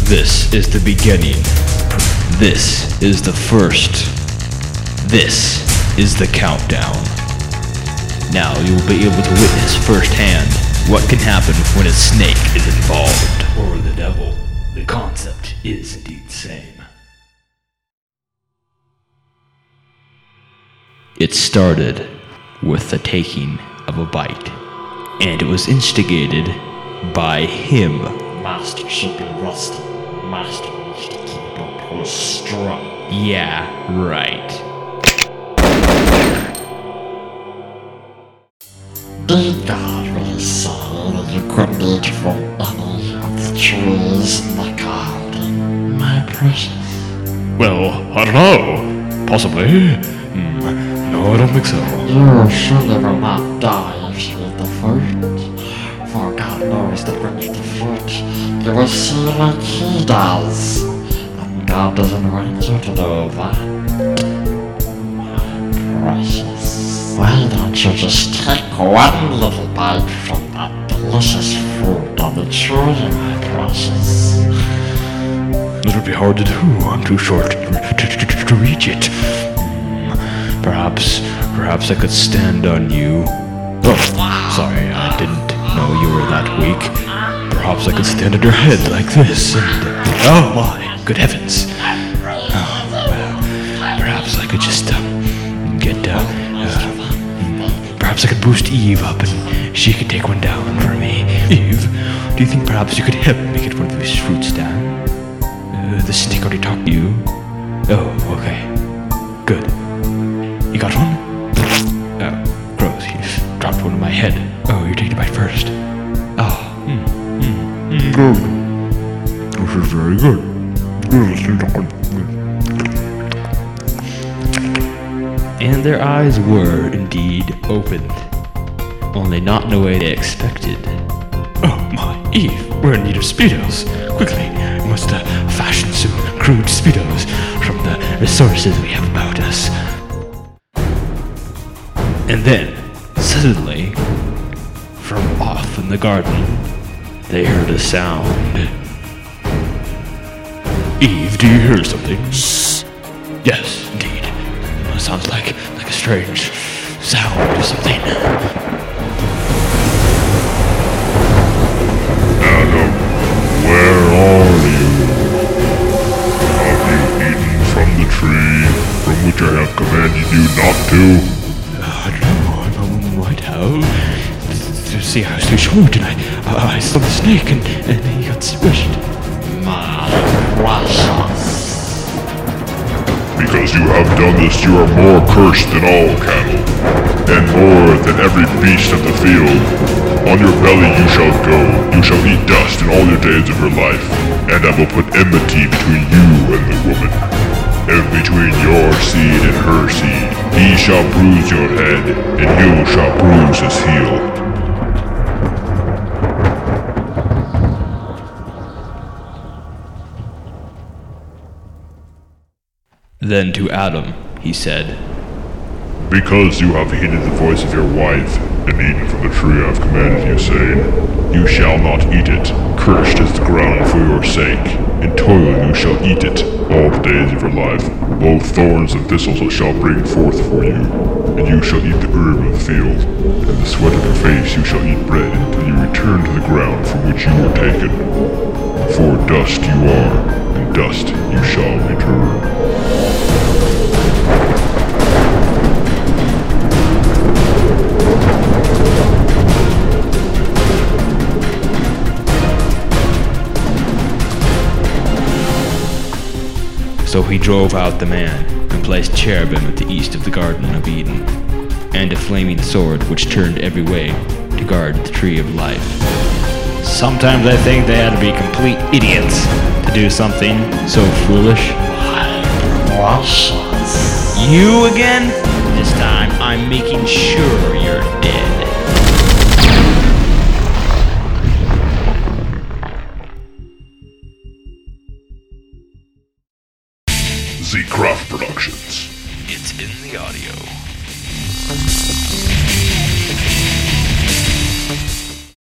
This is the beginning. This is the first. This is the countdown. Now you will be able to witness firsthand what can happen when a snake is involved. Or the devil. The concept is indeed the same. It started with the taking of a bite, and it was instigated by him. Master should be rusty. Master needs to keep up his strength. Yeah, right. Did God really say that you couldn't eat from any of the trees in the garden, my precious? Well, I don't know. Possibly. No, I don't think so. You surely will not die if you eat the fruit. For God knows that when you eat the fruit, you will see like he does. And God doesn't want you to do that. My precious. Why don't you just take one little bite from that delicious fruit on the tree, my precious? It would be hard to do. I'm too short to reach it. Perhaps I could stand on you. Oh, sorry, I didn't know you were that weak. Perhaps I could stand on your head like this and... oh my, good heavens. Oh, well, perhaps I could just perhaps I could boost Eve up and she could take one down for me. Eve, do you think perhaps you could help me get one of these fruits down? The snake already talked to you. Oh, okay. Good. You got one? Oh, gross, you've dropped one on my head. Oh, you're taking a bite first. Oh, Good. This is very good. And their eyes were indeed opened, only not in the way they expected. oh my, Eve, we're in need of Speedos. Quickly, we must fashion some crude Speedos from the resources we have about us. And then, suddenly, from off in the garden, they heard a sound. Eve, do you hear something? Yes, indeed. It sounds like a strange sound or something. Adam, where are you? Have you eaten from the tree from which I have commanded you not to? I don't know, I might have. See, I was too short and I saw the snake and he got squished. My precious. Because you have done this, you are more cursed than all cattle, and more than every beast of the field. On your belly you shall go, you shall eat dust in all your days of your life, and I will put enmity between you and the woman, and between your seed and her seed. He shall bruise your head, and you shall bruise his heel. Then to Adam, he said, Because you have heeded the voice of your wife, and eaten from the tree I have commanded you, saying, You shall not eat it, cursed is the ground for your sake. In toil you shall eat it, all the days of your life. Both thorns and thistles it shall bring forth for you, and you shall eat the herb of the field. And the sweat of your face you shall eat bread, until you return to the ground from which you were taken. For dust you are, and dust you shall return. So he drove out the man, and placed cherubim at the east of the Garden of Eden, and a flaming sword which turned every way to guard the tree of life. Sometimes I think they had to be complete idiots to do something so foolish. Precious. You again? This time I'm making sure you're dead.